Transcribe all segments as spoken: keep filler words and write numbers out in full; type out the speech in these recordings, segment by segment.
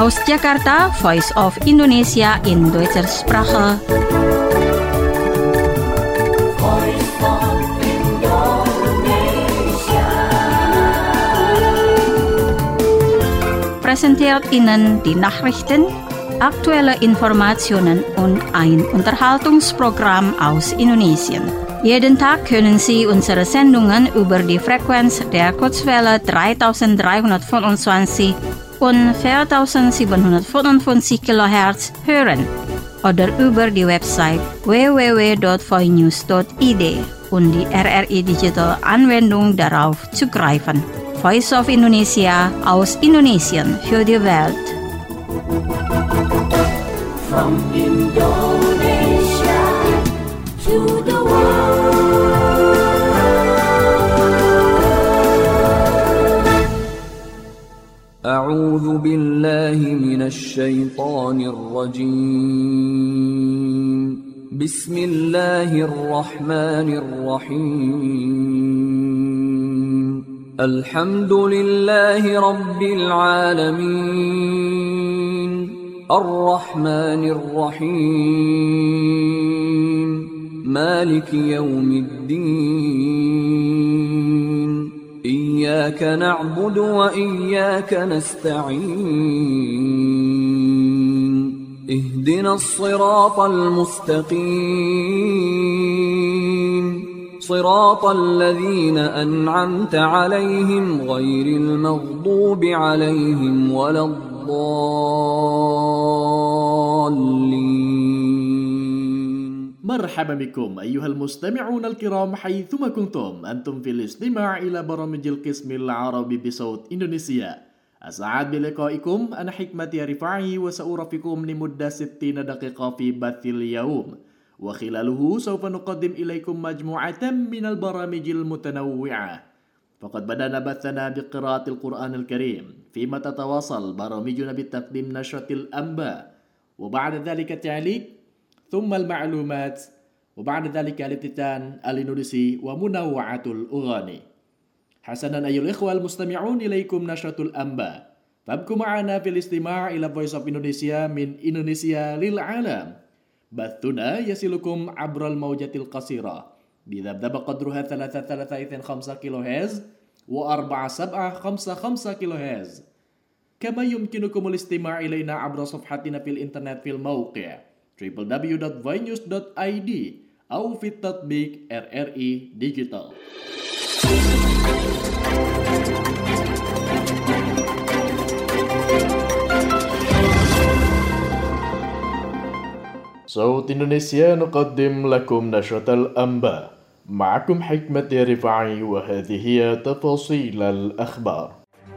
Aus Jakarta, Voice of Indonesia in Deutscher Sprache. Voice of Indonesia. Präsentiert Ihnen die Nachrichten, aktuelle Informationen und ein Unterhaltungsprogramm aus Indonesien. Jeden Tag können Sie unsere Sendungen über die Frequenz der Kurzwelle dreitausenddreihundertfünfundzwanzig und vierzehntausendsiebenhundertfünfundfünfzig Kilohertz hören oder über die Website w w w punkt voinews punkt i d und die R R I Digital Anwendung darauf zugreifen. Voice of Indonesia aus Indonesien für die Welt. From Indonesia to the world. أعوذ بالله من الشيطان الرجيم. بسم الله الرحمن الرحيم. الحمد لله رب العالمين. الرحمن الرحيم. مالك يوم الدين. إياك نعبد وإياك نستعين. اهدنا الصراط المستقيم. صراط الذين أنعمت عليهم غير المغضوب عليهم ولا الضالين. مرحبا بكم أيها المستمعون الكرام حيثما كنتم أنتم في الاستماع إلى برامج القسم العربي بصوت إندونيسيا. أسعد بلقائكم. أنا حكمتي رفاعي وسأرافقكم لمدة ستين دقيقة في بث اليوم، وخلاله سوف نقدم إليكم مجموعة من البرامج المتنوعة. فقد بدأنا بثنا بقراءة القرآن الكريم، فيما تتواصل برامجنا بتقديم نشرة الأنباء، وبعد ذلك التعليق، ثم المعلومات، وبعد ذلك الافتتان الإندونيسي ومنوعات الأغاني. حسنا أيها الإخوة المستمعون، إليكم نشرة الأنباء، فابقوا معنا في الاستماع إلى Voice of Indonesia من إندونيسيا للعالم. بثنا يصلكم عبر الموجة القصيرة بذبذب قدرها ثلاثة ثلاثة خمسة كيلو هرتز وأربعة سبعة خمسة خمسة كيلو هرتز. كما يمكنكم الاستماع إلينا عبر صفحتنا في الإنترنت في الموقع دبليو دبليو دبليو دوت voinews دوت i d أو في التطبيق R R I Digital. صوت إندونيسيا نقدم لكم نشرة الأنباء. معكم حكمة رفاعي، وهذه هي تفاصيل الأخبار.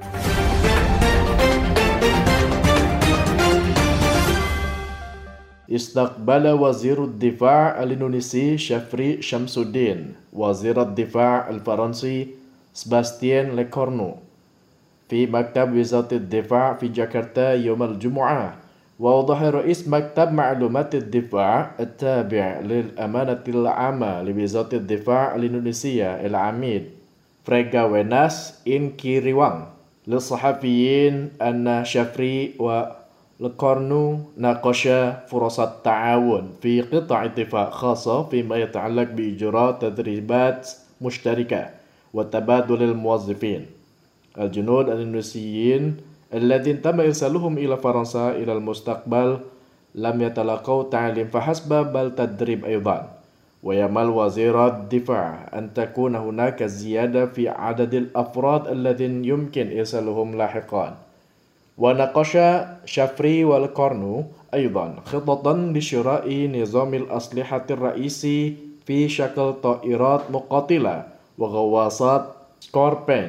استقبل وزير الدفاع الإندونيسي شفري شمسودين وزير الدفاع الفرنسي سباستيان ليكورنو في مكتب وزارة الدفاع في جاكرتا يوم الجمعة. وأوضح رئيس مكتب معلومات الدفاع التابع للأمانة العامة لوزارة الدفاع الإندونيسية العميد فريغا ويناس إنكيريوان للصحفيين أن شفري وليكورنو ناقشا فرص التعاون في قطع اتفاق خاصة فيما يتعلق بإجراء تدريبات مشتركة وتبادل الموظفين. الجنود الإندونيسيين الذين تم إرسالهم إلى فرنسا إلى المستقبل لم يتلقوا تعليم فحسب بل تدريب أيضا. ويأمل وزير الدفاع أن تكون هناك زيادة في عدد الأفراد الذين يمكن إرسالهم لاحقا. وناقش شفري والكورنو أيضا خططا لشراء نظام الأسلحة الرئيسي في شكل طائرات مقاتلة وغواصات سكوربين.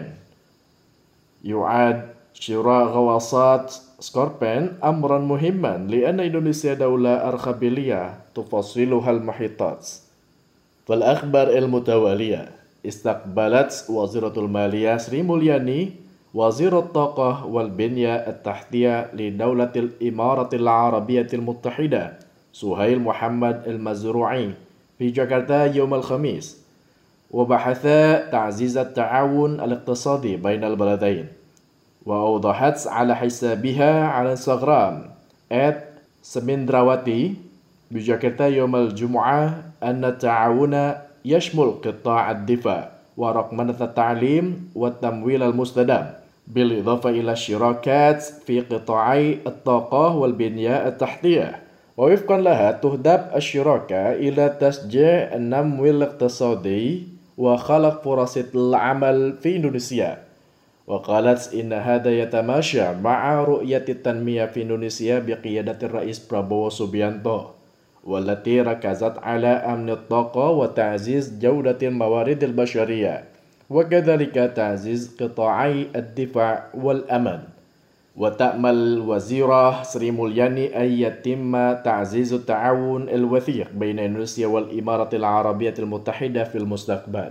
يعد شراء غواصات سكوربين أمرا مهما لأن إندونيسيا دولة أرخبيلية تفصلها المحيطات. فالأخبار المتوالية، استقبلت وزيرة المالية سري مولياني وزير الطاقة والبنية التحتية لدولة الإمارات العربية المتحدة سهيل محمد المزروعي في جاكرتا يوم الخميس، وبحثا تعزيز التعاون الاقتصادي بين البلدين. وأوضحت على حسابها على انستغرام آت سمندراوتي بجاكرتا يوم الجمعة أن التعاون يشمل قطاع الدفاع ورقمنة التعليم والتمويل المستدام، بالإضافة إلى الشراكات في قطاعي الطاقة والبنية التحتية. ووفقا لها تهدف الشراكة إلى تشجيع النمو الاقتصادي وخلق فرص العمل في إندونيسيا. وقالت إن هذا يتماشى مع رؤية التنمية في إندونيسيا بقيادة الرئيس برابوو سوبيانتو، والتي ركزت على أمن الطاقة وتعزيز جودة الموارد البشرية، وكذلك تعزيز قطاعي الدفاع والأمن. وتأمل وزيرة سري مولياني أن يتم تعزيز التعاون الوثيق بين إندونيسيا والإمارات العربية المتحدة في المستقبل.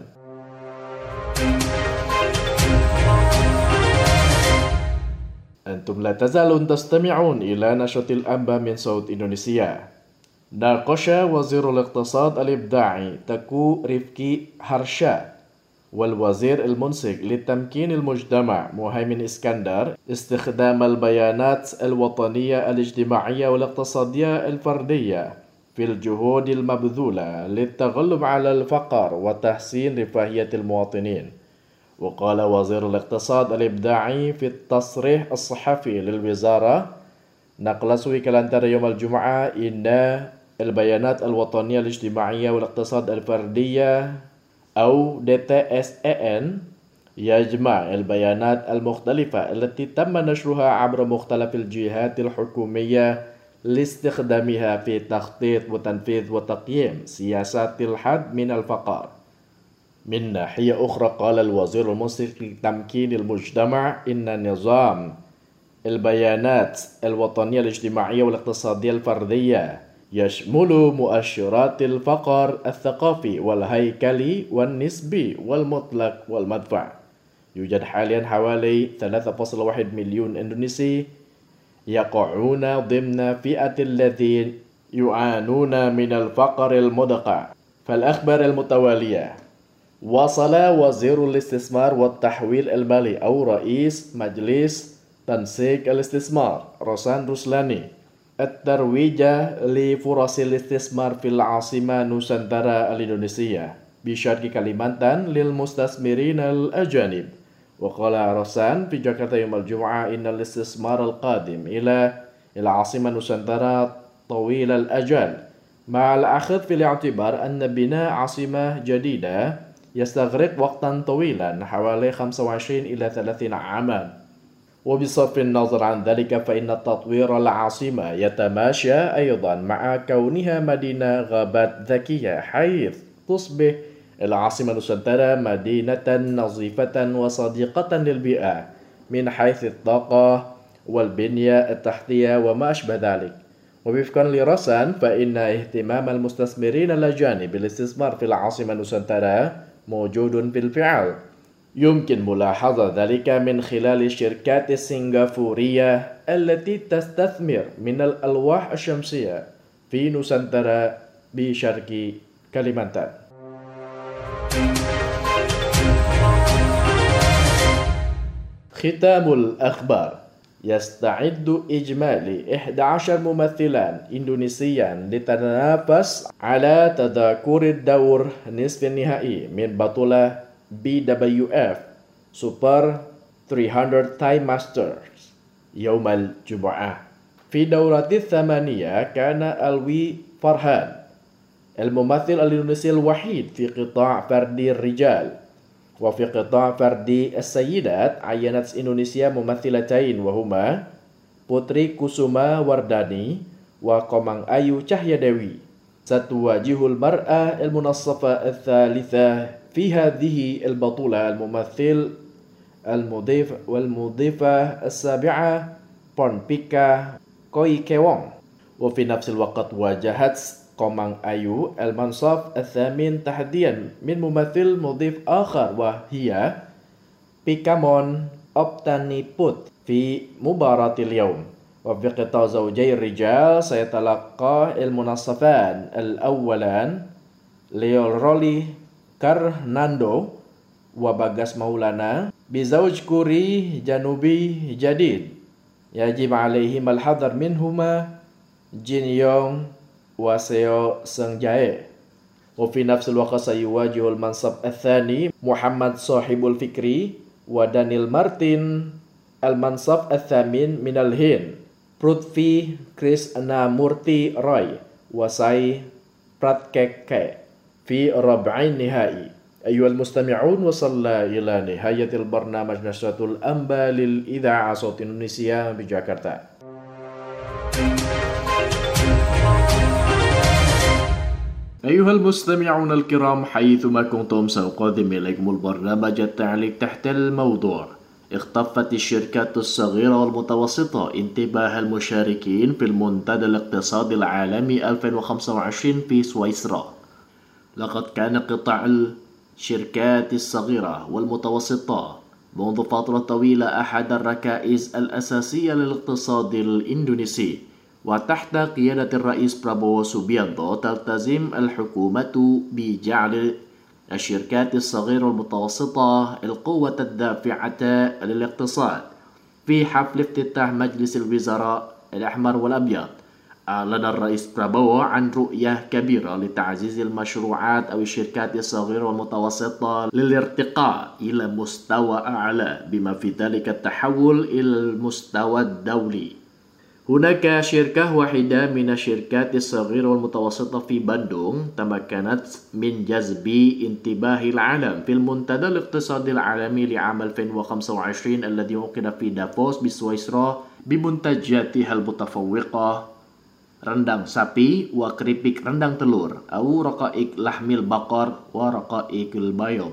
أنتم لا تزالون تستمعون إلى نشرة الأنباء من صوت إندونيسيا. ناقش وزير الاقتصاد الإبداعي تكو ريفكي هارشا والوزير المنسق للتمكين المجتمع مهيمن إسكندر استخدام البيانات الوطنية الاجتماعية والاقتصادية الفردية في الجهود المبذولة للتغلب على الفقر وتحسين رفاهية المواطنين. وقال وزير الاقتصاد الإبداعي في التصريح الصحفي للوزارة نقل سوي كالانتر يوم الجمعة إن البيانات الوطنية الاجتماعية والاقتصاد الفردية أو دي تي إس إيه إن يجمع البيانات المختلفة التي تم نشرها عبر مختلف الجهات الحكومية لاستخدامها في تخطيط وتنفيذ وتقييم سياسات الحد من الفقر. من ناحية أخرى قال الوزير المنسق لتمكين المجتمع إن نظام البيانات الوطنية الاجتماعية والاقتصادية الفردية يشمل مؤشرات الفقر الثقافي والهيكلي والنسبي والمطلق والمدفع. يوجد حاليا حوالي ثلاثة فاصلة واحد مليون إندونيسي يقعون ضمن فئة الذين يعانون من الفقر المدقع. فالأخبار المتوالية. وصل وزير الاستثمار والتحويل المالي أو رئيس مجلس تنسيق الاستثمار روسان روسلاني الترويج لفرص الاستثمار في العاصمة نوسانتارا الإندونيسية بشرق كاليمانتان للمستثمرين الأجانب. وقال روسان في جاكرتا يوم الجمعة إن الاستثمار القادم إلى العاصمة نوسانتارا طويل الأجل، مع الأخذ في الاعتبار أن بناء عاصمة جديدة يستغرق وقتا طويلا حوالي خمسة وعشرين إلى ثلاثين عاما. وبصرف النظر عن ذلك فإن تطوير العاصمة يتماشى أيضا مع كونها مدينة غابات ذكية، حيث تصبح العاصمة نوسانتارا مدينة نظيفة وصديقة للبيئة من حيث الطاقة والبنية التحتية وما أشبه ذلك. ووفقا لرسان فإن اهتمام المستثمرين الأجانب بالاستثمار في العاصمة نوسانتارا موجود بالفعل. يمكن ملاحظة ذلك من خلال الشركات السنغافورية التي تستثمر من الألواح الشمسية في نوسانتارا بشرق كاليمانتان. ختام الأخبار. يستعد إجمالي إحدى عشر ممثلا إندونيسيا لتتنافس على تذاكر الدور نصف النهائي من بطولة بي دبليو إف سوبر ثلاثمائة تايم ماسترز يوم الجمعة. في دورة الثمانية كان ألوي فرهان الممثل الإندونيسي الوحيد في قطاع فردي الرجال. وفي قطاع فردي السيدات عينت إندونيسيا ممثلتين وهما بوتري كوسوما ورداني وقمang Ayu Cahyadewi. ستواجه المرأة المنصفة الثالثة في هذه البطولة الممثل المضيف والمضيفة السابعة بورنبيكا كويكيوong. وفي نفس الوقت واجهت قمang Ayu المنصف الثامن تحديا من ممثل مضيف آخر وهي بيكامون أبتانيبوت في مباراة اليوم. وفي قطاع زوجي الرجال سيتلقى المنصفان الأولان ليورولي كارناندو وبغس مولانا بزوج كوري جنوبي جديد يجب عليهم الحذر منهما جين يونغ وسيو سنغ جاي. وفي نفس الوقت سيواجه المنصب الثاني محمد صاحب الفكري ودانيل مارتين المنصب الثامن من الهند بروتفي كريسنامورتي راي وساي براتكيكي في ربع النهائي. أيها المستمعون، وصلنا إلى نهاية البرنامج نشرة الأنباء للإذاعة صوت إندونيسيا بجاكرتا. أيها المستمعون الكرام، حيثما كنتم سأقدم إليكم البرنامج التعليق تحت الموضوع: اختطفت الشركات الصغيرة والمتوسطة انتباه المشاركين في المنتدى الاقتصادي العالمي ألفين وخمسة وعشرين في سويسرا. لقد كان قطاع الشركات الصغيرة والمتوسطة منذ فترة طويلة أحد الركائز الأساسية للاقتصاد الإندونيسي، وتحت قيادة الرئيس برابوو سوبيانتو تلتزم الحكومة بجعل الشركات الصغيرة والمتوسطة القوة الدافعة للاقتصاد. في حفل افتتاح مجلس الوزراء الأحمر والأبيض، أعلن الرئيس برابوو عن رؤية كبيرة لتعزيز المشروعات أو الشركات الصغيرة والمتوسطة للارتقاء إلى مستوى أعلى، بما في ذلك التحول إلى المستوى الدولي. هناك شركة واحدة من الشركات الصغيرة والمتوسطة في باندونغ تمكنت من جذب انتباه العالم في المنتدى الاقتصادي العالمي لعام ألفين وخمسة وعشرين الذي عقد في دافوس بسويسرا بمنتجاتها المتفوقة rendang sapi وكريبيك rendang telur أو رقائق لحم البقر ورقائق البيض.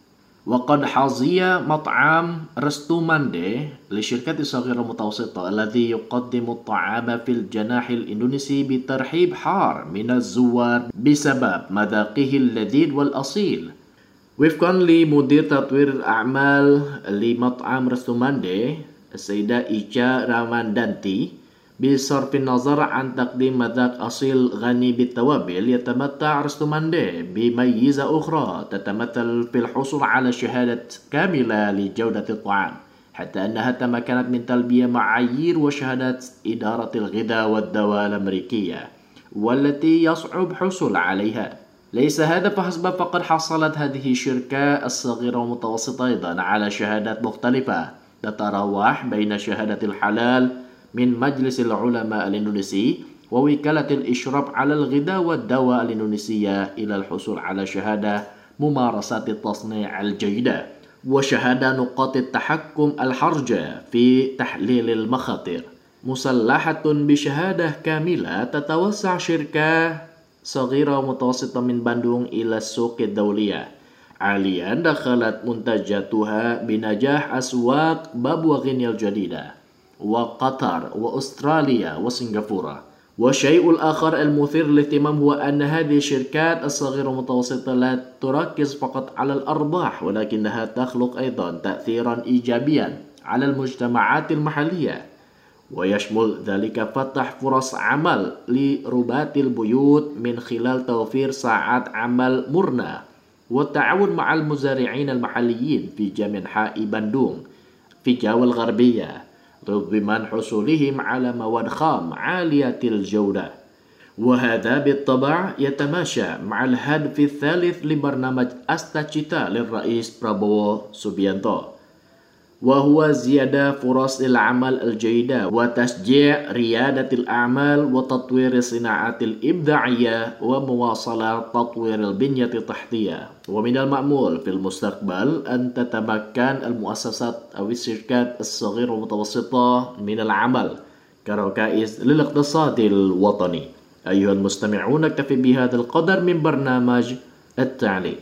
وقد حظي مطعم رستوماندي للشركات الصغيرة والمتوسطة الذي يقدم الطعام في الجناح الإندونيسي بترحيب حار من الزوار بسبب مذاقه اللذيذ والأصيل. وفقا لمدير تطوير الأعمال لمطعم رستوماندي السيدة إيشا راماندانتي، بصرف النظر عن تقديم مذاق أصيل غني بالتوابل، يتمتع رستوماندي بميزة أخرى تتمثل في الحصول على شهادة كاملة لجودة الطعام، حتى أنها تمكنت من تلبية معايير وشهادات إدارة الغذاء والدواء الأمريكية والتي يصعب حصول عليها. ليس هذا فحسب، فقد حصلت هذه الشركة الصغيرة والمتوسطة أيضا على شهادات مختلفة تتراوح بين شهادة الحلال من مجلس العلماء الإندونيسي ووكالة الإشراف على الغذاء والدواء الإندونيسية إلى الحصول على شهادة ممارسات التصنيع الجيدة وشهادة نقاط التحكم الحرجة في تحليل المخاطر. مسلحة بشهادة كاملة، تتوسع شركة صغيرة ومتوسطة من باندونغ إلى السوق الدولية. حاليا دخلت منتجاتها بنجاح أسواق بابوا غينيا الجديدة وقطر وأستراليا وسنغافورة. والشيء الآخر المثير للاهتمام هو أن هذه الشركات الصغيرة والمتوسطة لا تركز فقط على الأرباح، ولكنها تخلق أيضا تأثيرا إيجابيا على المجتمعات المحلية، ويشمل ذلك فتح فرص عمل لربات البيوت من خلال توفير ساعات عمل مرنة والتعاون مع المزارعين المحليين في جميع أنحاء باندونغ في جاوا الغربية لضمان حصولهم على مواد خام عالية الجودة. وهذا بالطبع يتماشى مع الهدف الثالث لبرنامج أستاتشيتا للرئيس برابوو سوبيانتو، وهو زيادة فرص العمل الجيدة وتشجيع ريادة الأعمال وتطوير الصناعات الإبداعية ومواصلة تطوير البنية التحتية. ومن المأمول في المستقبل أن تتمكن المؤسسات أو الشركات الصغيرة والمتوسطة من العمل كركائز للاقتصاد الوطني. أيها المستمعون، نكتفي بهذا القدر من برنامج التعليق.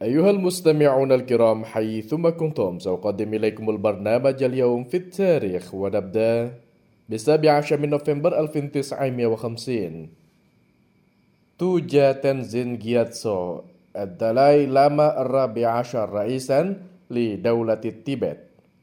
أيها المستمعون الكرام حيثما كنتم سأقدم إليكم البرنامج اليوم في التاريخ ونبدأ بالسابع عشر من نوفمبر ألف وتسعمائة وخمسين. توجد تنزين جياتسو الدلاي لاما الرابع عشر رئيسا لدولة التibet.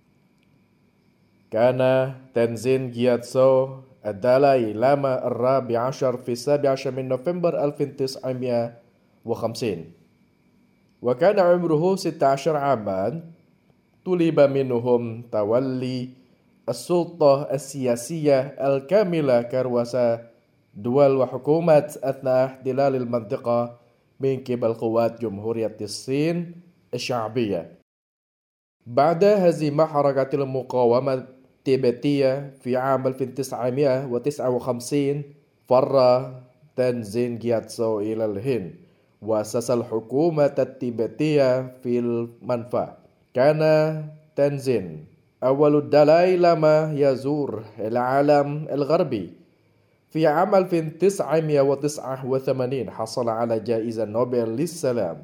كان تنزين جياتسو الدلاي لاما الرابع عشر في السابع عشر من نوفمبر ألف وتسعمائة وخمسين، وكان عمره ستة عشر عاما. طلب منهم تولي السلطة السياسية الكاملة كرؤساء دول وحكومات أثناء احتلال المنطقة من قبل قوات جمهورية الصين الشعبية. بعد هزيمة حركة المقاومة التيبتية في عام ألف وتسعمائة وتسعة وخمسين، فر تنزين جياتسو إلى الهند وأسس الحكومة التيبتية في المنفى. كان تنزين أول الدلاي لاما يزور العالم الغربي. في عام ألف وتسعمائة وتسعة وثمانين حصل على جائزة نوبل للسلام.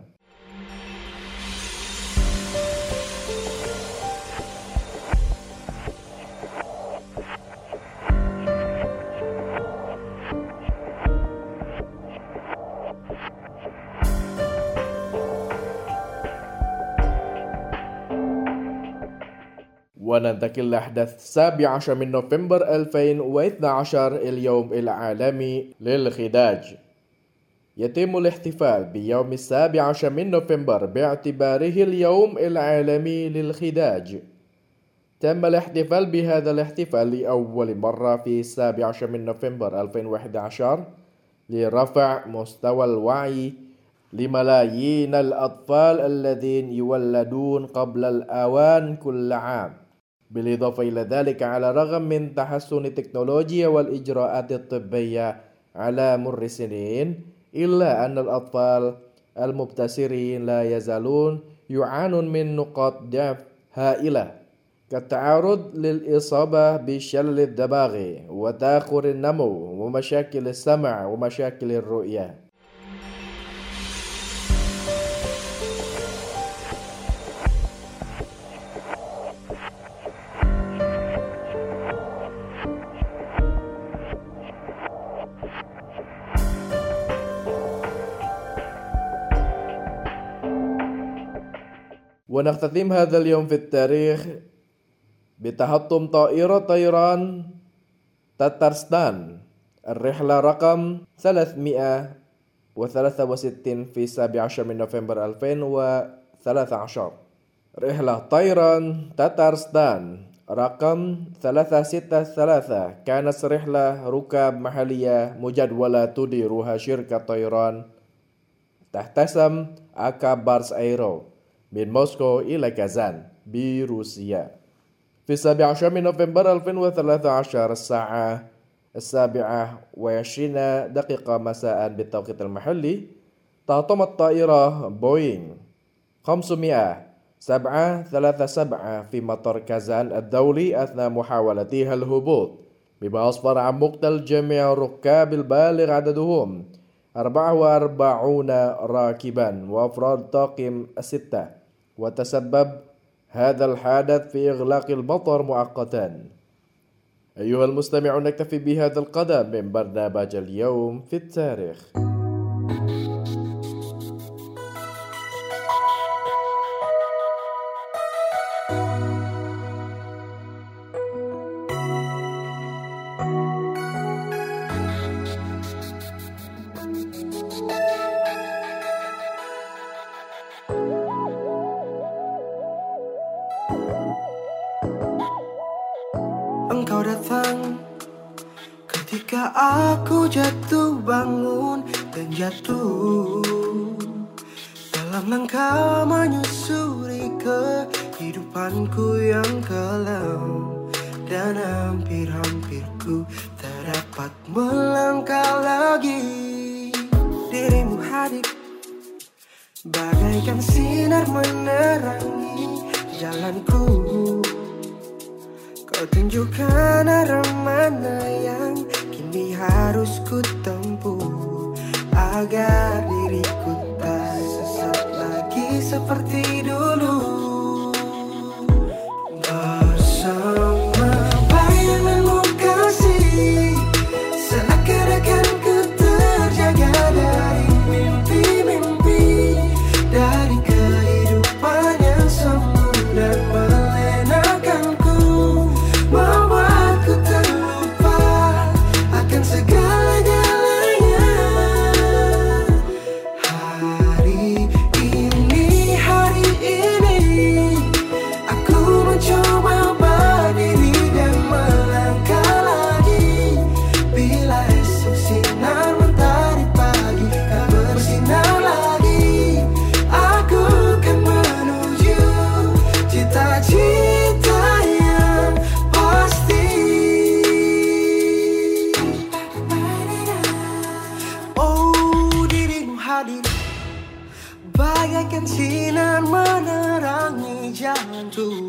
وننتقل لأحداث السابع عشر من نوفمبر ألفين واثني عشر، اليوم العالمي للخداج. يتم الاحتفال بيوم السابع عشر من نوفمبر باعتباره اليوم العالمي للخداج. تم الاحتفال بهذا الاحتفال لأول مرة في السابع عشر من نوفمبر ألفين وأحد عشر لرفع مستوى الوعي لملايين الأطفال الذين يولدون قبل الأوان كل عام. بالإضافة إلى ذلك، على الرغم من تحسن التكنولوجيا والإجراءات الطبية على مر السنين، إلا أن الأطفال المبتسرين لا يزالون يعانون من نقاط ضعف هائلة كالتعرض للإصابة بشلل الدماغ وتأخر النمو ومشاكل السمع ومشاكل الرؤية. ونختتم هذا اليوم في التاريخ بتحطم طائرة طيران تتارستان الرحلة رقم ثلاثمائة وثلاثة وستين في السابع عشر من نوفمبر ألفين وثلاثة عشر. رحلة طيران تتارستان رقم ثلاثمائة وستة وثلاثين كانت رحلة ركاب محلية مجدولة تديرها شركة طيران تحت اسم أكا بارس أيرو من موسكو إلى كازان بروسيا. في السابع عشر من نوفمبر ألفين وثلاثة عشر الساعة السابعة وعشرين دقيقة مساء بالتوقيت المحلي، تهطمت طائرة بوينغ خمسمائة وسبعة ثلاثة سبعة في مطار كازان الدولي أثناء محاولتها الهبوط، بما أسفر عن مقتل جميع الركاب البالغ عددهم أربعة وأربعين راكبا وأفراد طاقم الستة، وتسبب هذا الحادث في إغلاق المطار مؤقتا. أيها المستمعون، نكتفي بهذا القدر من برنامج اليوم في التاريخ. Engkau datang ketika aku jatuh bangun dan jatuh dalam langkah menyusuri kehidupanku yang kelam, dan hampir-hampir ku tak dapat melangkah lagi. Dirimu hadir bagaikan sinar menerangi jalanku. Kau tunjukkan arah mana yang kini harus ku tempuh, agar diriku tak sesat lagi seperti dulu. Bersama bayanganmu kasih, seakan-akan ku terjaga dari mimpi-mimpi, dari kehidupan yang semu dan melenakanku, membuatku terlupa akan segala-galanya. Hari ini, hari ini, aku mencoba berdiri dan melangkah lagi. Bila esok sinar mentari pagi tak bersinar lagi, aku akan menuju cita-cita yang pasti. Oh, dirimu hadir bagaikan sinar menerangi jalanku.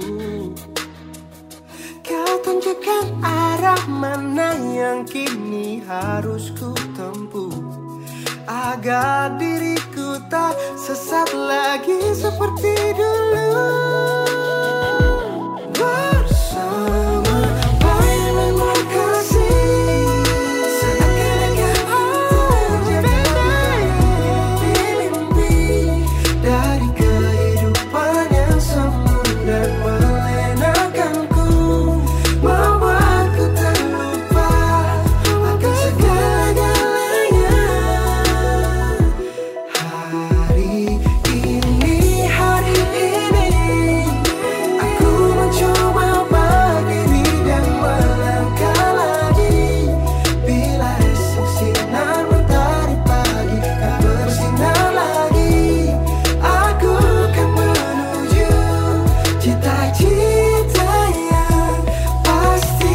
Kau tunjukkan arah mana yang kini harus ku tempuh, agar diriku tak sesat lagi seperti dulu. Bersama bayanganmu kasih, seakan-akan terjaga dari mimpi, dari kehidupan yang semu dan melenakanku, membuatku terlupa akan segala-galanya. Hari ini, hari ini, aku mencoba berdiri dan melangkah lagi. Bila esok sinar mentari pagi tak bersinar lagi, aku akan menuju cita-cita yang pasti.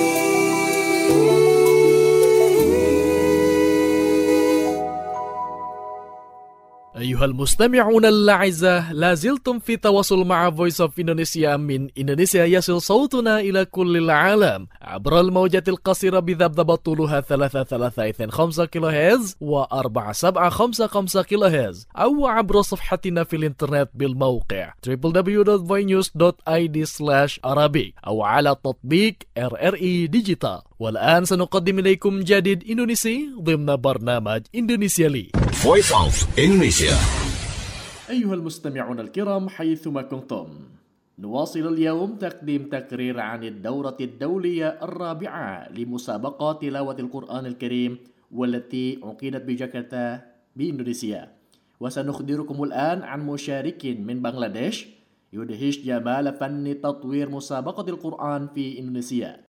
أيها المستمعون الأعزاء، لازلتم في تواصل مع Voice of Indonesia. من إندونيسيا يصل صوتنا إلى كل العالم عبر الموجات القصيرة بذبذبة طولها ثلاثة ثلاثة اثنين خمسة كيلو هرتز وأربعة سبعة خمسة خمسة كيلو هرتز، أو عبر صفحتنا في الإنترنت بالموقع دبليو دبليو دبليو دوت فوي نيوز دوت آي دي سلاش عربي، أو على تطبيق آر آر إي ديجيتال. والآن سنقدم إليكم جديد إندونيسي ضمن برنامج إندونيسيا لي. Voice of Indonesia. أيها المستمعون الكرام حيثما كنتم، نواصل اليوم تقديم تقرير عن الدورة الدولية الرابعة لمسابقة تلاوة القرآن الكريم، والتي عقدت بجاكرتا بإندونيسيا. وسنخبركم الآن عن مشارك من بنغلاديش يدهش جمال فن تطوير مسابقة القرآن في إندونيسيا.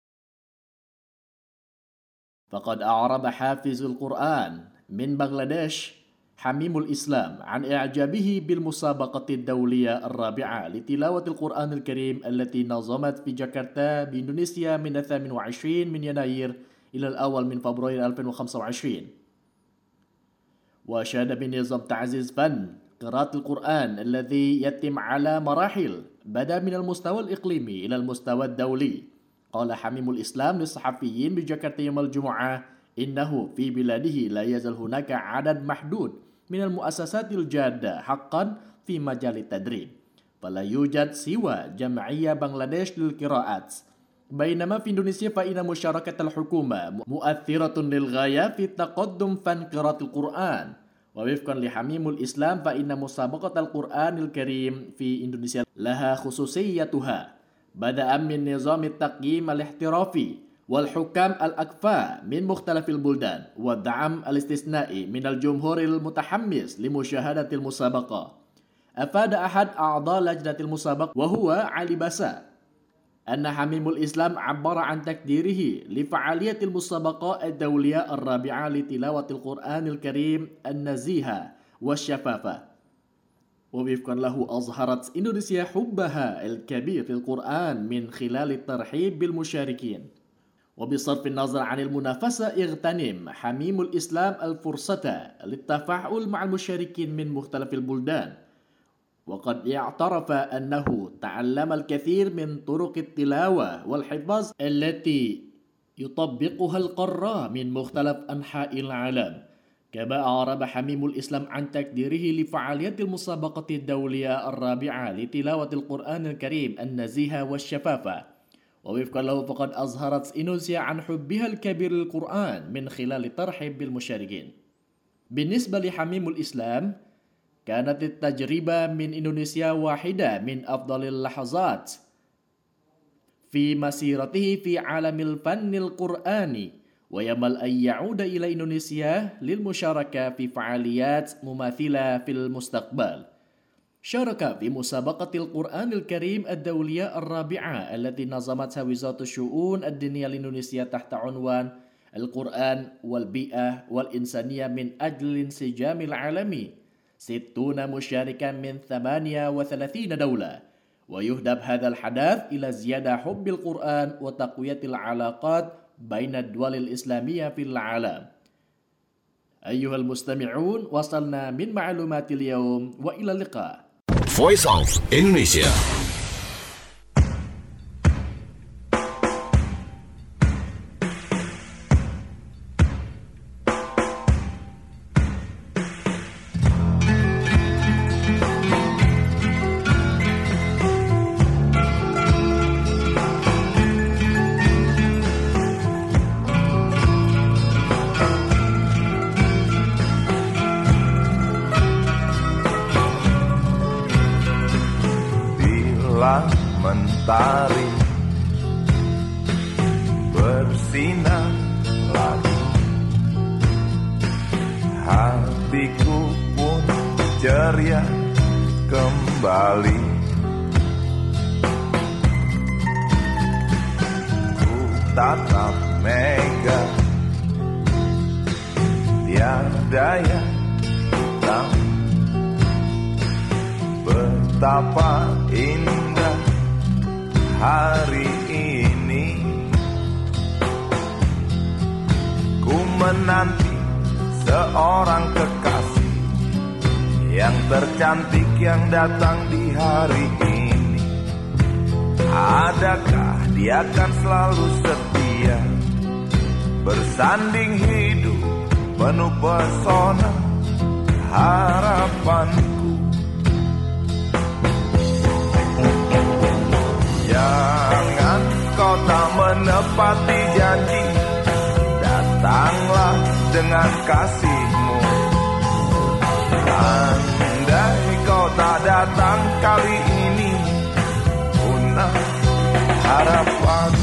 فقد أعرب حافظ القرآن من بنغلاديش حميم الإسلام عن إعجابه بالمسابقة الدولية الرابعة لتلاوة القرآن الكريم التي نظمت في جاكرتا بإندونيسيا من الثامن والعشرين من يناير إلى الأول من فبراير ألفين وخمسة وعشرين. وشاد بنظام تعزيز فن قراءة القرآن الذي يتم على مراحل، بدأ من المستوى الإقليمي إلى المستوى الدولي. قال حميم الإسلام للصحفيين بجاكرتا يوم الجمعة إنه في بلاده لا يزال هناك عدد محدود من المؤسسات الجادة حقا في مجال التدريب، فلا يوجد سوى جمعية بنغلاديش للقراءات. بينما في إندونيسيا فإن مشاركة الحكومة مؤثرة للغاية في تقدم فن قراءة القرآن. ووفقا لحميم الإسلام فإن مسابقة القرآن الكريم في إندونيسيا لها خصوصيتها، بدءا من نظام التقييم الاحترافي والحكام الأكفاء من مختلف البلدان، والدعم الاستثنائي من الجمهور المتحمس لمشاهدة المسابقة. أفاد أحد أعضاء لجنة المسابقة وهو علي باسا أن حميم الإسلام عبر عن تقديره لفعالية المسابقة الدولية الرابعة لتلاوة القرآن الكريم النزيهة والشفافة. ووفقا له أظهرت إندونيسيا حبها الكبير للقرآن من خلال الترحيب بالمشاركين. وبصرف النظر عن المنافسة، اغتنم حميم الإسلام الفرصة للتفاعل مع المشاركين من مختلف البلدان، وقد اعترف أنه تعلم الكثير من طرق التلاوة والحفظ التي يطبقها القراء من مختلف أنحاء العالم. كما أعرب حميم الإسلام عن تقديره لفعاليات المسابقة الدولية الرابعة لتلاوة القرآن الكريم النزيهة والشفافة. ووفقا له فقد أظهرت إندونيسيا عن حبها الكبير للقرآن من خلال الترحيب بالمشاركين. بالنسبة لحميم الإسلام، كانت التجربة من إندونيسيا واحدة من أفضل اللحظات في مسيرته في عالم الفن القرآني، ويأمل أن يعود إلى إندونيسيا للمشاركة في فعاليات مماثلة في المستقبل. شارك في مسابقة القرآن الكريم الدولية الرابعة التي نظمتها وزارة الشؤون الدينية الإندونيسية تحت عنوان القرآن والبيئة والإنسانية من أجل الانسجام العالمي، ستون مشاركا من ثمانية وثلاثين دولة. ويهدف هذا الحدث إلى زيادة حب القرآن وتقوية العلاقات بين الدول الإسلامية في العالم. أيها المستمعون، وصلنا من معلومات اليوم، وإلى اللقاء. Voice of Indonesia. Mentari bersinar lagi, hatiku pun ceria kembali. Ku tatap mega, tiada yang tahu betapa indah hari ini. Ku menanti seorang kekasih yang tercantik yang datang di hari ini. Adakah dia akan selalu setia, bersanding hidup penuh pesona harapanku. Jangan kau tak menepati janji, datanglah dengan kasihmu. Andai kau tak datang kali ini, punah harapanku.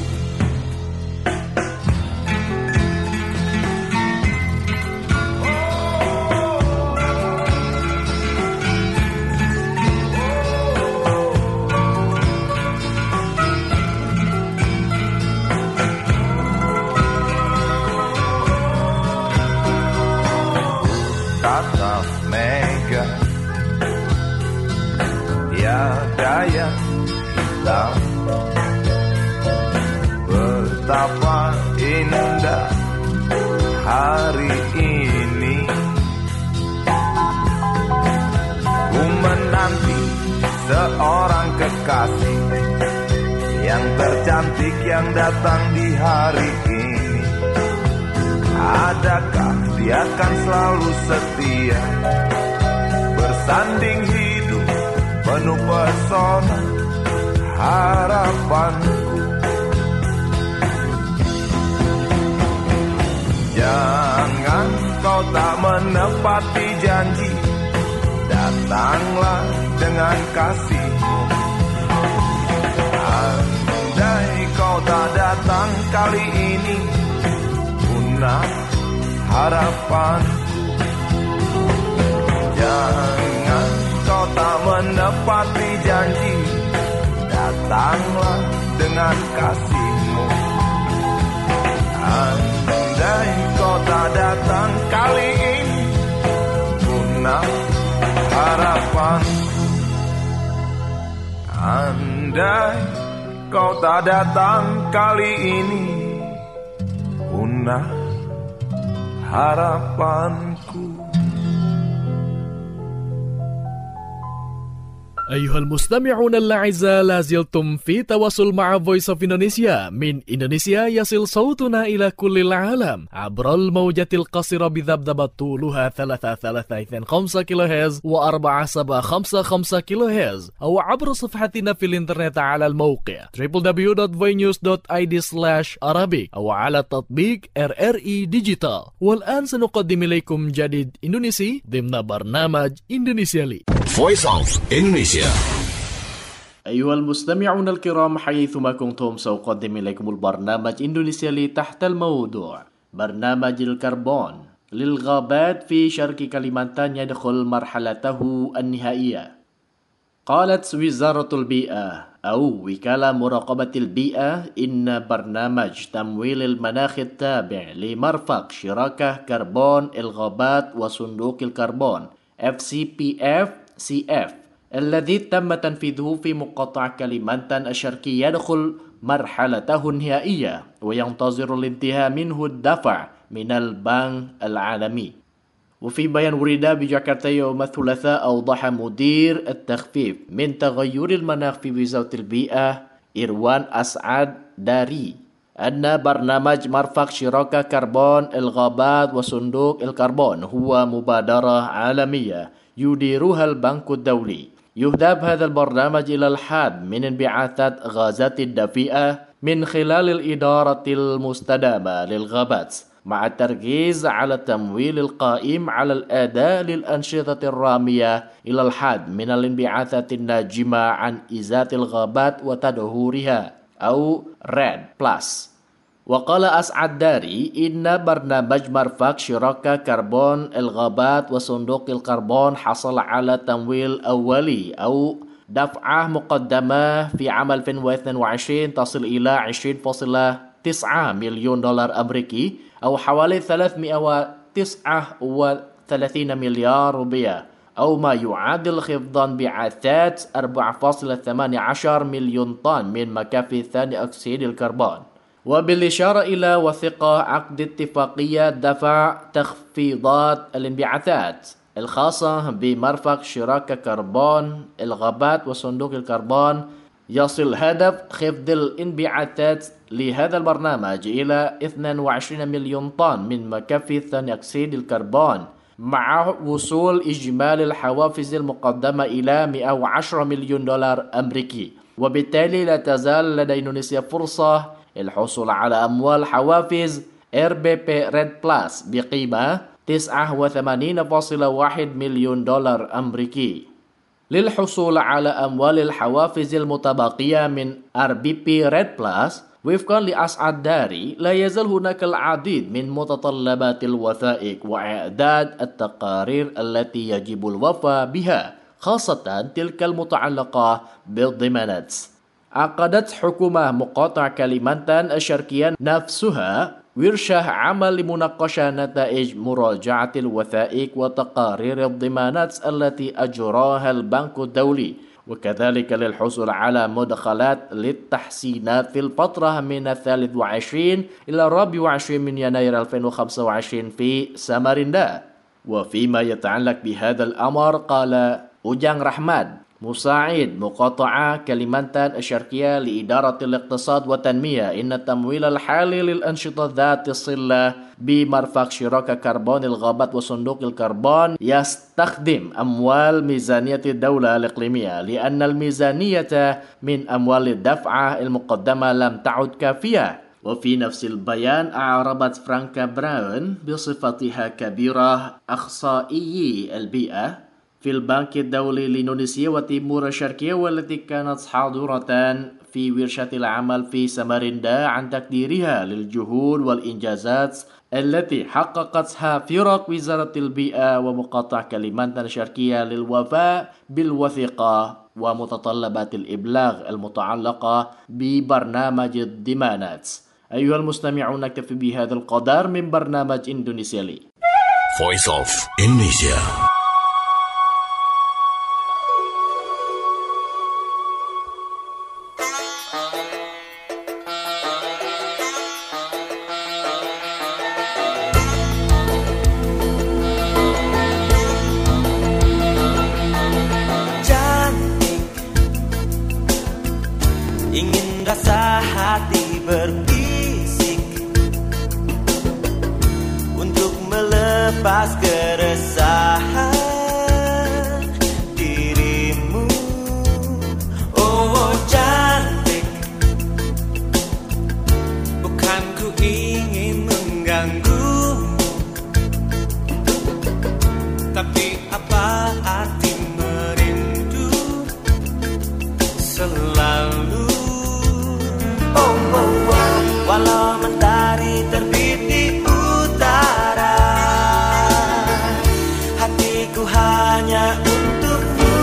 Tatap mega, tiada yang hilang, betapa indah hari ini. Ku menanti seorang kekasih yang tercantik yang datang di hari ini. Adakah dia akan selalu setia, bersanding hidup penuh pesona harapanku. Jangan kau tak menepati janji, datanglah dengan kasihmu. Andai kau tak datang kali ini, punah harapanku. Jangan kau tak menepati janji, datanglah dengan kasihmu. Andai kau tak datang kali ini, punah harapanku. Andai kau tak datang kali ini, punah harapanku. أيها المستمعون الأعزاء، لازلتم في تواصل مع Voice of Indonesia. من إندونيسيا يصل صوتنا إلى كل العالم عبر الموجة القصيرة بذبذبة طولها ثلاثة ثلاثة اثنين خمسة كيلو هرتز وأربعة سبعة خمسة خمسة كيلو هرتز، أو عبر صفحتنا في الإنترنت على الموقع دبليو دبليو دبليو دوت voinews دوت آي دي سلاش arabic أو على تطبيق آر آر إي Digital. والآن سنقدم إليكم جديد إندونيسي ضمن برنامج إندونيسيا لي. Voice of Indonesia. أيها المستمعون الكرام، حيثما كنتم سأقدم إليكم البرنامج إندونيسيا لي تحت الموضوع برنامج الكربون للغابات في شرق كاليمانتان يدخل مرحلته النهائية. قالت وزارة البيئة أو وكالة مراقبة البيئة إن برنامج تمويل المناخ التابع لمرفق شراكة كربون الغابات وصندوق الكربون إف سي بي إف سي إف الذي تم تنفيذه في مقاطعة كاليمانتان الشرقية يدخل مرحلته النهائية، وينتظر الانتهاء منه الدفع من البنك العالمي. وفي بيان ورد بجاكرتا يوم الثلاثاء، أوضح مدير التخفيف من تغير المناخ في وزارة البيئة إروان أسعد داري أن برنامج مرفق شراكة كربون الغابات وصندوق الكربون هو مبادرة عالمية يديرها البنك الدولي. يهدف هذا البرنامج إلى الحد من انبعاثات غازات الدفيئة من خلال الإدارة المستدامة للغابات، مع التركيز على التمويل القائم على الأداء للأنشطة الرامية إلى الحد من الانبعاثات الناجمة عن إزالة الغابات وتدهورها أو ريد بلس. وقال أسعد داري إن برنامج مرفق شراكة كربون الغابات وصندوق الكربون حصل على تمويل أولي أو دفعة مقدمة في عام ألفين واثنين وعشرين تصل إلى عشرين فاصلة تسعة مليون دولار أمريكي أو حوالي ثلاثمائة وتسعة وثلاثين مليار روبية، أو ما يعادل خفض انبعاثات أربعة فاصلة ثمانية عشر مليون طن من مكافي ثاني أكسيد الكربون. وبالإشارة إلى وثيقة عقد اتفاقية دفع تخفيضات الانبعاثات الخاصة بمرفق شراكة كربون الغابات وصندوق الكربون، يصل هدف خفض الانبعاثات لهذا البرنامج إلى اثنين وعشرين مليون طن من مكافي ثاني أكسيد الكربون، مع وصول إجمالي الحوافز المقدمة إلى مئة وعشرة مليون دولار أمريكي. وبالتالي لا تزال لدى إندونيسيا فرصة الحصول على أموال حوافز إر بي بي ريد بلس بقيمة تسعة وثمانين فاصلة واحد مليون دولار أمريكي. للحصول على أموال الحوافز المتبقية من إر بي بي ريد بلس، وفقا لأسعد داري، لا يزال هناك العديد من متطلبات الوثائق وإعداد التقارير التي يجب الوفاء بها، خاصة تلك المتعلقة بالضمانات. عقدت حكومة مقاطعة كاليمانتان الشرقية نفسها ورشة عمل لمناقشة نتائج مراجعة الوثائق وتقارير الضمانات التي أجراها البنك الدولي، وكذلك للحصول على مدخلات للتحسينات في الفترة من الثالث وعشرين إلى الرابع وعشرين من يناير ألفين وخمسة وعشرين في ساماريندا. وفيما يتعلق بهذا الأمر، قال أوجان رحمد مساعد مقاطعة كاليمانتان الشرقية لإدارة الاقتصاد والتنمية إن التمويل الحالي للأنشطة ذات الصلة بمرفق شراكة كربون الغابات وصندوق الكربون يستخدم أموال ميزانية الدولة الإقليمية، لأن الميزانية من أموال الدفعة المقدمة لم تعد كافية. وفي نفس البيان أعربت فرانكا براون بصفتها كبيرة أخصائي البيئة في البنك الدولي لإندونيسيا وتيمور الشرقية، والتي كانت حاضرة في ورشة العمل في ساماريندا، عن تقديرها للجهود والإنجازات التي حققتها فرق وزارة البيئة ومقاطعة كاليمانتان الشرقية للوفاء بالوثيقة ومتطلبات الإبلاغ المتعلقة ببرنامج الضمانات. أيها المستمعون، نكتفي بهذا القدر من برنامج إندونيسيا لي. Voice of Indonesia. berbisik untuk melepas keresahan dirimu. Oh cantik, bukan ku ingin mengganggumu, tapi apa arti merindu selalu. Oh, oh, oh, walau mentari terbit di utara, hatiku hanya untukmu.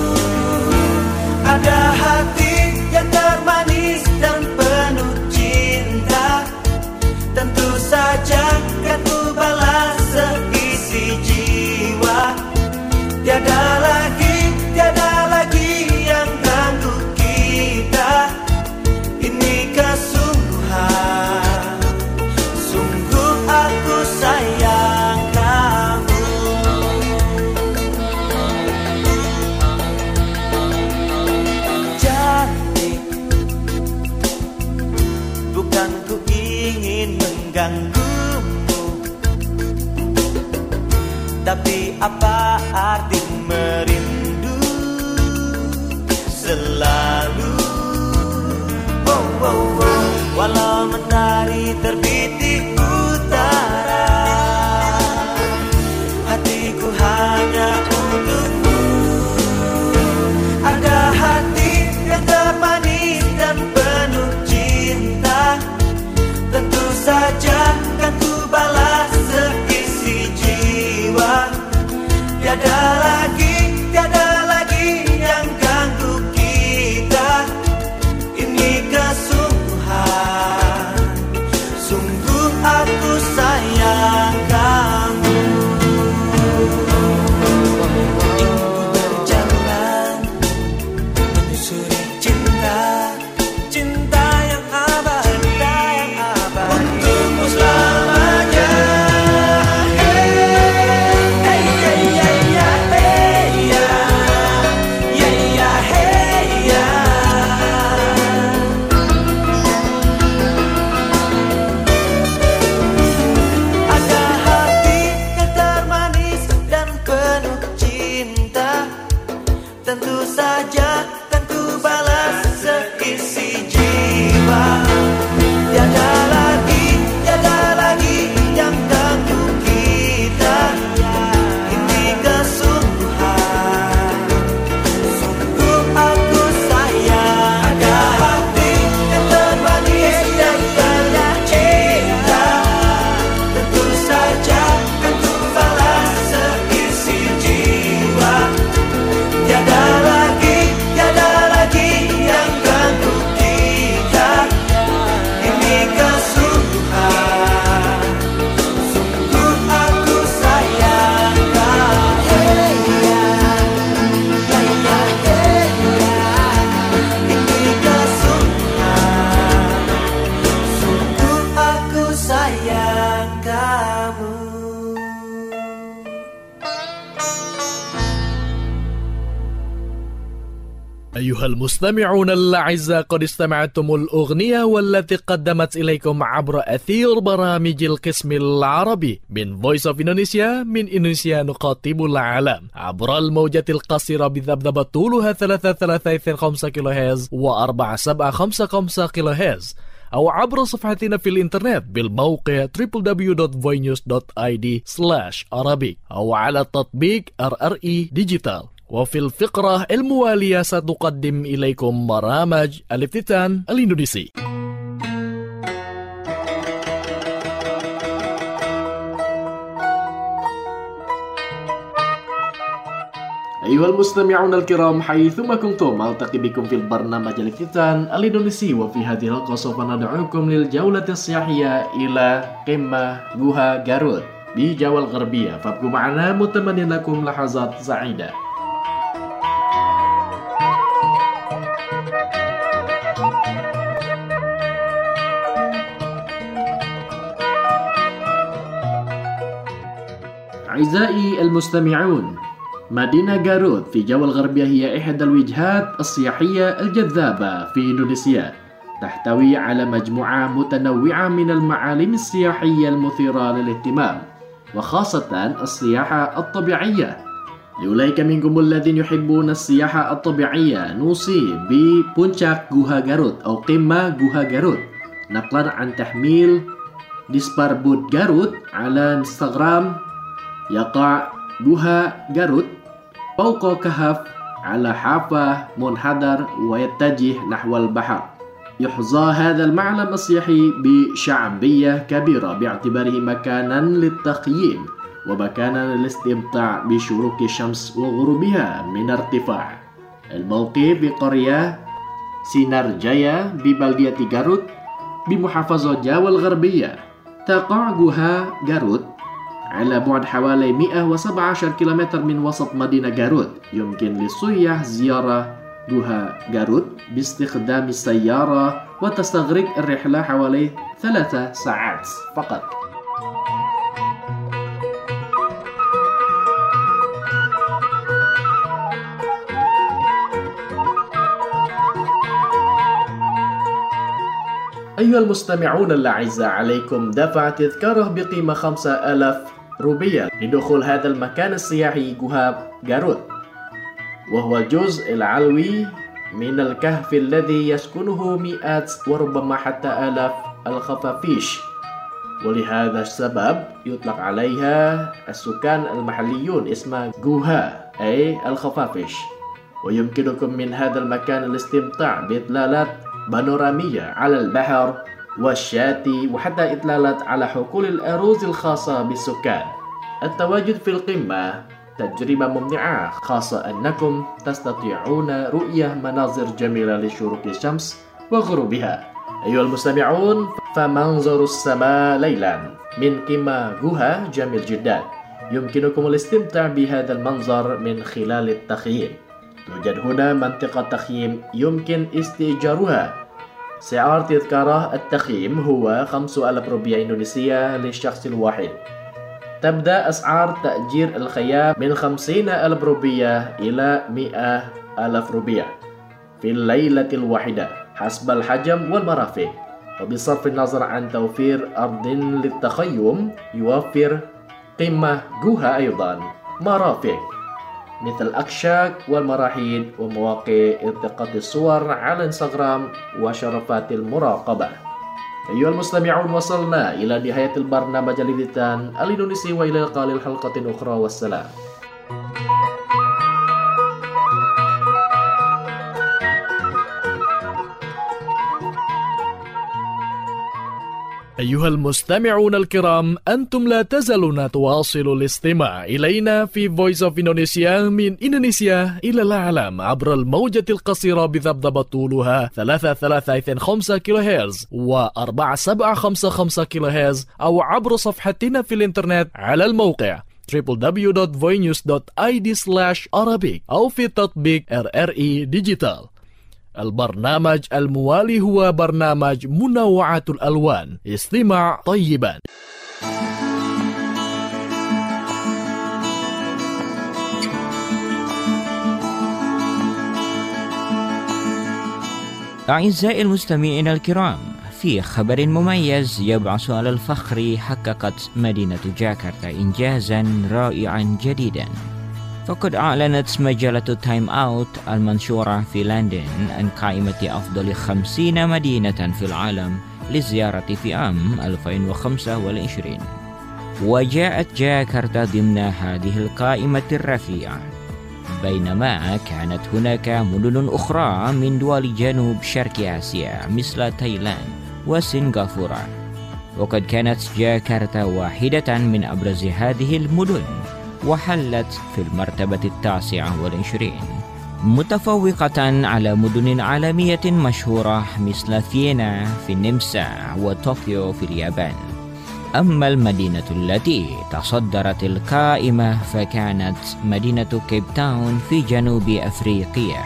Ada hati yang termanis dan penuh cinta, tentu saja kan ku balas seisi jiwa. Tiada lagi, tiada lagi yang ganggu kita. Ini kesungguhan, sungguh aku sayang kamu. Cantik, bukan ku ingin mengganggumu, tapi apa arti merindu selalu. Oh, oh, oh, walau mentari terbit di utara, hatiku hanya untukmu. Ada hati yang termanis dan penuh cinta, tentu saja kan ku balas seisi jiwa. Tiada lagi, tiada lagi yang ganggu kita. Ini kesungguhan, sungguh aku sayang kamu. Ingin berjalan menyusuri cinta, cinta yang abadi, yang abadi untukmu selamanya. Hey, hey, hey, hey, yeah, hey, yeah, yeah, yeah, hey, yeah. Ada hati yang termanis dan penuh cinta, tentu saja kan ku balas seisi jiwa. Tiada lagi, tiada lagi yang ganggu kita. Ini kesungguhan, sungguh aku sayang. Ada hati yang termanis dan penuh cinta, tentu saja kan ku balas seisi jiwa. Tiada lagi, tiada lagi yang ganggu kita. Ini kesungguhan, sungguh aku sayang kamu. Hey, yeah, yeah, yeah, hey, yeah. Ini kesungguhan, sungguh aku sayang kamu. أيها المستمعون الأعزاء، قد استمعتم الأغنية والتي قدمت إليكم عبر أثير برامج القسم العربي من Voice of Indonesia. من إندونيسيا نقاطب العالم عبر الموجات القصيرة بذبذبة طولها ثلاثة ثلاثة خمسة كيلو هرتز وأربعة سبعة خمسة خمسة كيلو هرتز، أو عبر صفحتنا في الإنترنت بالموقع دبليو دبليو دبليو دوت فوي نيوز دوت آي دي سلاش Arabic، أو على تطبيق آر آر إي ديجيتال. وفي الفقرة الموالية ستقدم إليكم برامج الافتتان الإندونيسي. أيها المستمعون الكرام، حيثما كنتم ألتقي بكم في البرنامج الافتتان الإندونيسي، وفي هذه الحلقة سوف ندعوكم للجولة السياحية إلى قمة جوها جارود بجاوة الغربية، فابقوا معنا متمنين لكم لحظات سعيدة. أعزائي المستمعون، مدينة جارود في جاوة الغربية هي إحدى الوجهات السياحية الجذابة في إندونيسيا، تحتوي على مجموعة متنوعة من المعالم السياحية المثيرة للاهتمام، وخاصة السياحة الطبيعية. لأولئك منكم الذين يحبون السياحة الطبيعية، نوصي ببونشاك جوها جاروت أو قمة جوها جاروت، نقلا عن تحميل ديسباربود جاروت على انستغرام. يقع جوها جاروت فوق كهف على حافة منحدر ويتجه نحو البحر. يحظى هذا المعلم السياحي بشعبية كبيرة باعتباره مكانا للتخييم ومكانا للاستمتاع بشروق الشمس وغروبها من ارتفاع. الموقع بقرية سينارجايا ببلدية جاروت بمحافظة جاوا الغربية. تقع جوها جاروت على بعد حوالي مئة وسبعة عشر كيلومتر من وسط مدينة جاروت. يمكن للسياح زيارة جوها جاروت باستخدام السيارة، وتستغرق الرحلة حوالي ثلاث ساعات فقط. أيها المستمعون الأعزاء، عليكم دفع تذكرة بقيمة خمسة آلاف روبية لدخول هذا المكان السياحي جوها جاروت، وهو الجزء العلوي من الكهف الذي يسكنه مئات وربما حتى آلاف الخفافيش، ولهذا السبب يطلق عليها السكان المحليون اسمها جوها أي الخفافيش. ويمكنكم من هذا المكان الاستمتاع بإطلالات بانورامية على البحر والشاتي، وحتى إطلالات على حقول الأرز الخاصة بالسكان. التواجد في القمة تجربة ممتعة، خاصة أنكم تستطيعون رؤية مناظر جميلة لشروق الشمس وغروبها. أيها المستمعون، فمنظر السماء ليلا من قمة جوها جميل جدا. يمكنكم الاستمتاع بهذا المنظر من خلال التخييم. توجد هنا منطقة تخييم يمكن استئجارها. سعر تذكرة التخييم هو خمسة آلاف روبية إندونيسية للشخص الواحد. تبدأ أسعار تأجير الخيام من خمسين ألف روبية إلى مئة ألف روبية في الليلة الواحدة حسب الحجم والمرافق. وبصرف النظر عن توفير أرض للتخيم، يوفر قمة جوها أيضا مرافق مثل الأكشاك والمراحيض ومواقع التقاط الصور على انستغرام وشرفات المراقبة. أيها المستمعون، وصلنا إلى نهاية البرنامج الجديد الإندونيسي، وإلى اللقاء للحلقة أخرى، والسلام. أيها المستمعون الكرام، أنتم لا تزالون تواصلوا الاستماع إلينا في Voice of Indonesia من إندونيسيا إلى العالم عبر الموجة القصيرة بذبذبة طولها ثلاثة ثلاثة اثنين خمسة كيلو هرتز وأربعة سبعة خمسة خمسة كيلو هرتز، أو عبر صفحتنا في الإنترنت على الموقع دبليو دبليو دبليو دوت voinews دوت آي دي سلاش arabic أو في تطبيق آر آر إي ديجيتال. البرنامج الموالي هو برنامج منوعة الألوان. استمع طيبا. أعزائي المستمعين الكرام، في خبر مميز يبعث على الفخر، حققت مدينة جاكرتا إنجازا رائعا جديدا. فقد أعلنت مجلة تايم أوت المنشورة في لندن عن قائمة أفضل خمسين مدينة في العالم للزيارة في عام ألفين وخمسة وعشرين، وجاءت جاكرتا ضمن هذه القائمة الرفيعة، بينما كانت هناك مدن أخرى من دول جنوب شرق آسيا مثل تايلاند وسنغافورة. وقد كانت جاكرتا واحدة من أبرز هذه المدن، وحلت في المرتبة التاسعة والعشرين، متفوقة على مدن عالمية مشهورة مثل فيينا في النمسا وطوكيو في اليابان. أما المدينة التي تصدرت القائمة فكانت مدينة كيب تاون في جنوب أفريقيا.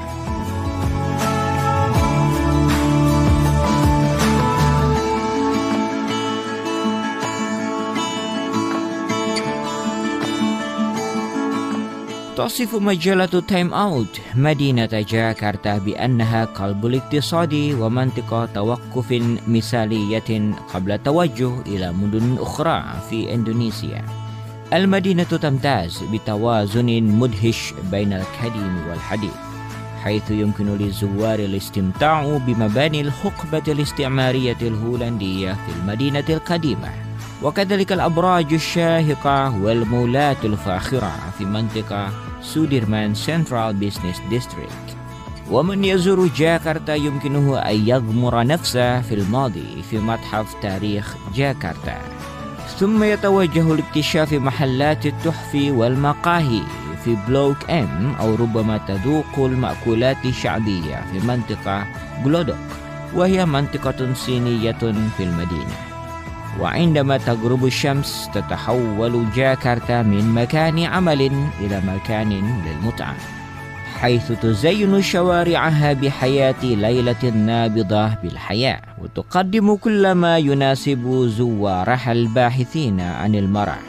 تصف مجلة تايم أوت مدينة جاكرتا بأنها قلب الاقتصاد ومنطقة توقف مثالية قبل التوجه إلى مدن أخرى في إندونيسيا. المدينة تمتاز بتوازن مدهش بين القديم والحديث، حيث يمكن للزوار الاستمتاع بمباني الحقبة الاستعمارية الهولندية في المدينة القديمة، وكذلك الأبراج الشاهقة والمولات الفاخرة في منطقة سوديرمان سنترال بيزنس ديستريكت. ومن يزور جاكرتا يمكنه أن يغمر نفسه في الماضي في متحف تاريخ جاكرتا، ثم يتوجه لاكتشاف محلات التحف والمقاهي في بلوك إم، أو ربما تذوق المأكولات الشعبية في منطقة غلودوك، وهي منطقة صينية في المدينة. وعندما تغرب الشمس تتحول جاكرتا من مكان عمل إلى مكان للمتعة، حيث تزين شوارعها بحياة ليلة نابضة بالحياة، وتقدم كل ما يناسب زوارها الباحثين عن المرح.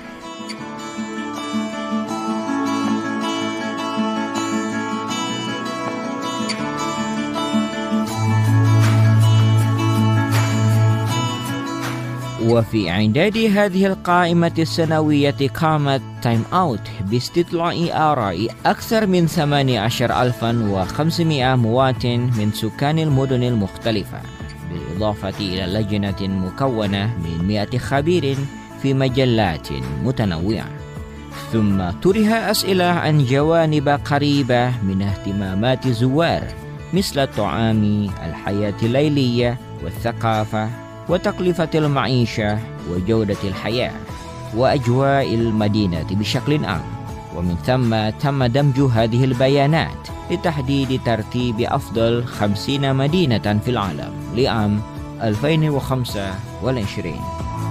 وفي إعداد هذه القائمة السنوية قامت تايم أوت باستطلاع آراء أكثر من ثمانية عشر ألفا وخمسمائة مواطن من سكان المدن المختلفة، بالإضافة إلى لجنة مكونة من مئة خبير في مجلات متنوعة. ثم طرح أسئلة عن جوانب قريبة من اهتمامات الزوار، مثل الطعام، الحياة الليلية، والثقافة، وتكلفة المعيشة، وجودة الحياة، وأجواء المدينة بشكل عام. ومن ثم تم دمج هذه البيانات لتحديد ترتيب أفضل خمسين مدينة في العالم لعام ألفين وخمسة وعشرين.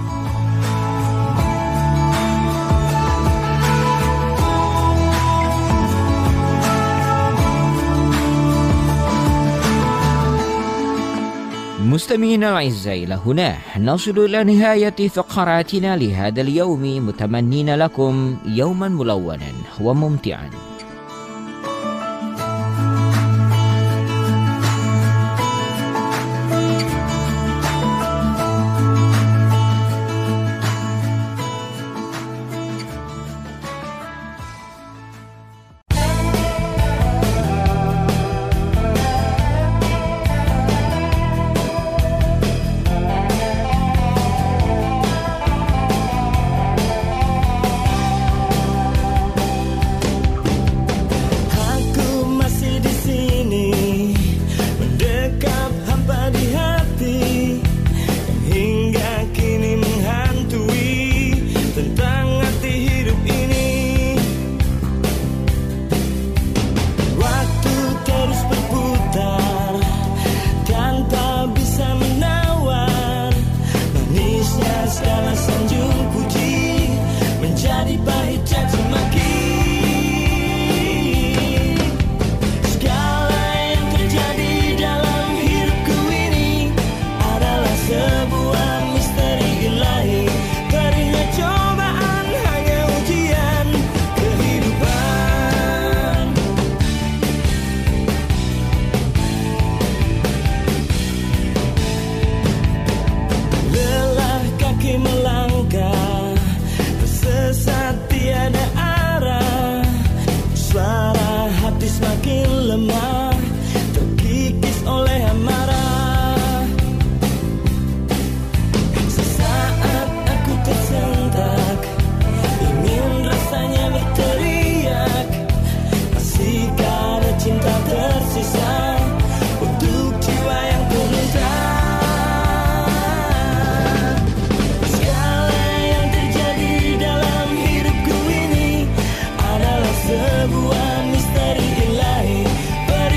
مستمعينا الأعزاء، إلى هنا نصل إلى نهاية فقراتنا لهذا اليوم، متمنين لكم يوما ملونا وممتعا. Sebuah misteri ilahi.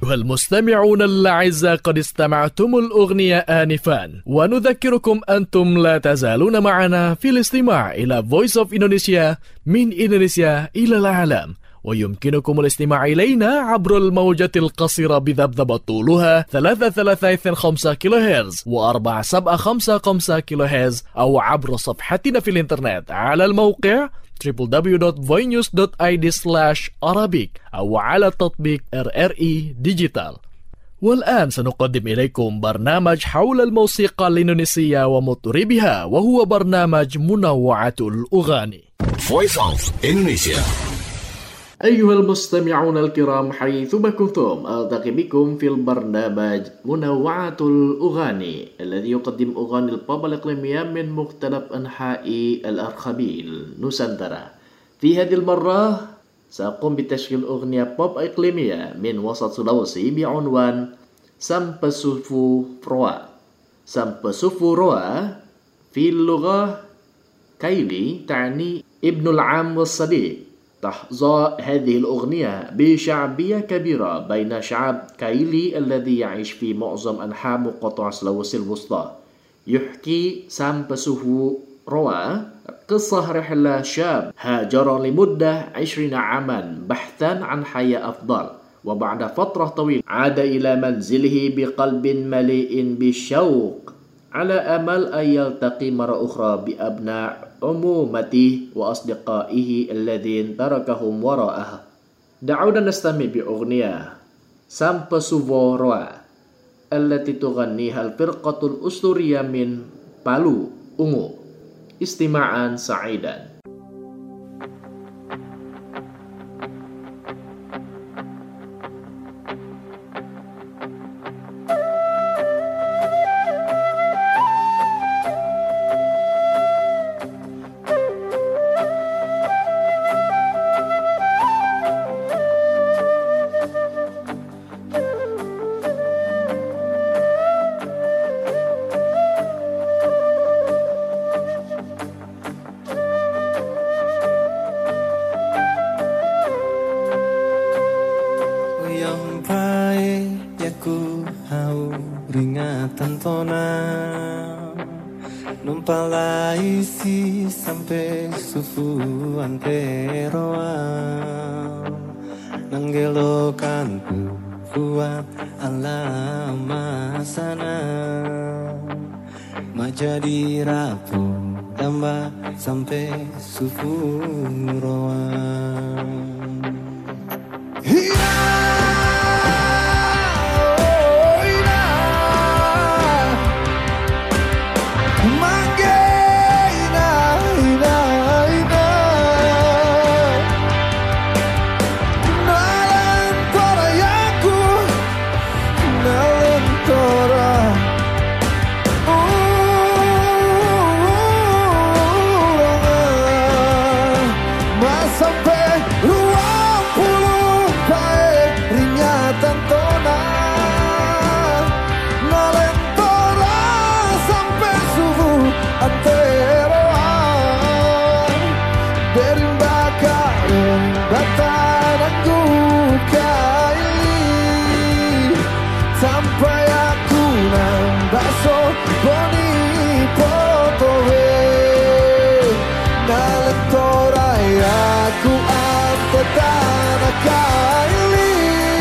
والمستمعون الأعزاء قد استمعتم الأغنية آنفا ونذكركم أنتم لا تزالون معنا في الاستماع إلى Voice of Indonesia من إندونيسيا إلى العالم ويمكنكم الاستماع إلينا عبر الموجة القصيرة بذبذبة طولها ثلاثة ثلاثة اثنين خمسة كيلو هرتز وأربعة سبعة خمسة خمسة كيلو هرتز أو عبر صفحتنا في الإنترنت على الموقع دبليو دبليو دبليو دوت فوي نيوز دوت آي دي سلاش أرابيك أو على تطبيق آر آر إي ديجيتال. والآن سنقدم إليكم برنامج حول الموسيقى الإندونيسية ومطربها وهو برنامج منوعة الأغاني. Voice of Indonesia. أيها المستمعون الكرام حيثما كنتم ألتقي بكم في البرنامج منوعة الأغاني الذي يقدم أغاني البوب الإقليمية من مختلف أنحاء الأرخبيل نوسانترا. في هذه المرة سأقوم بتشغيل أغنية بوب إقليمية من وسط سلawesi بعنوان سامبسوفو روا. سامبسوفو روا في اللغة كايلي تعني ابن العم والصديق. تحظى هذه الأغنية بشعبية كبيرة بين شعب كايلي الذي يعيش في معظم أنحاء مقاطعة سلawesi الوسطى. يحكي سامبسوفو روا قصة رحلة شاب هاجر لمدة عشرين عاما بحثا عن حياة أفضل، وبعد فترة طويلة عاد إلى منزله بقلب مليء بالشوق على أمل أن يلتقي مرة أخرى بأبناء عمومته وأصدقائه الذين تركهم وراءه. دعونا نستمع بأغنية سامبسوفو روا التي تغنيها الفرقة الأسطورية من بالو أونغو. استماعا سعيدا. Numpalaisi sampai sufu anteroa nanggelokanku buat alama sana majadi rapu tambah sampai sufu roa. Sampai aku nambah so boni potowe nalentorai aku ante tanah kaili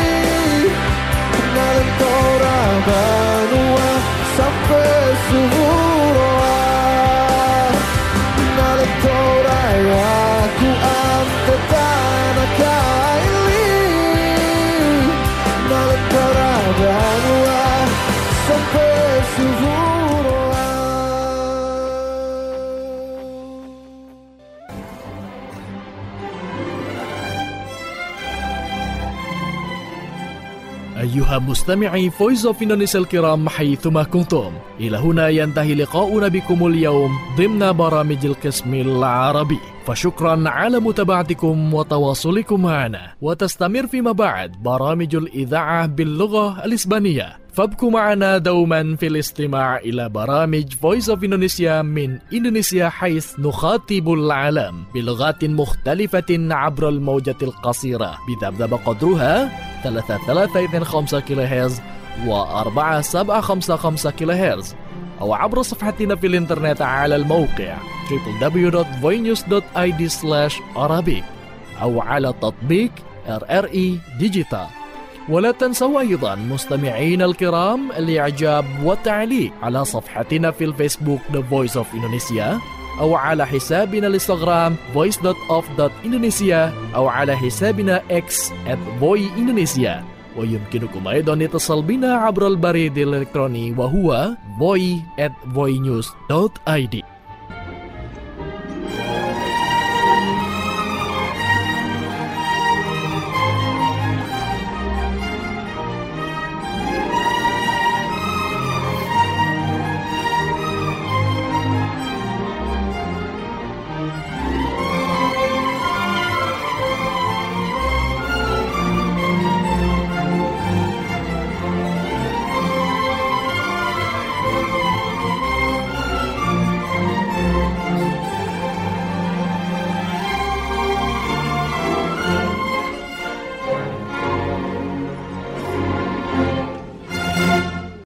nalentora banua sampai suhuroa nalentorai aku ante tanah kaili nalentora banua sampai suhuroa. أيها مستمعي فويس أوف إندونيسيا الكرام حيثما كنتم، إلى هنا ينتهي لقاؤنا بكم اليوم ضمن برامج القسم العربي، فشكرا على متابعتكم وتواصلكم معنا، وتستمر فيما بعد برامج الإذاعة باللغة الإسبانية، فابقوا معنا دوما في الاستماع إلى برامج فويس أوف إندونيسيا من إندونيسيا، حيث نخاطب العالم بلغات مختلفة عبر الموجة القصيرة بذبذب قدرها ثلاثة ثلاثة اثنين خمسة كيلو هرتز وأربعة سبعة خمسة خمسة كيلو هرتز، أو عبر صفحتنا في الإنترنت على الموقع دبليو دبليو دبليو دوت فوي نيوز دوت آي دي سلاش أرابيك، أو على تطبيق آر آر إي ديجيتال. ولا تنسوا أيضا مستمعين الكرام الإعجاب والتعليق على صفحتنا في الفيسبوك The Voice of Indonesia، أو على حسابنا الانستغرام voice dot of dot indonesia، أو على حسابنا X at voy indonesia. ويمكنكم أيضا الاتصال بنا عبر البريد الإلكتروني وهو voy at voy news dot I D.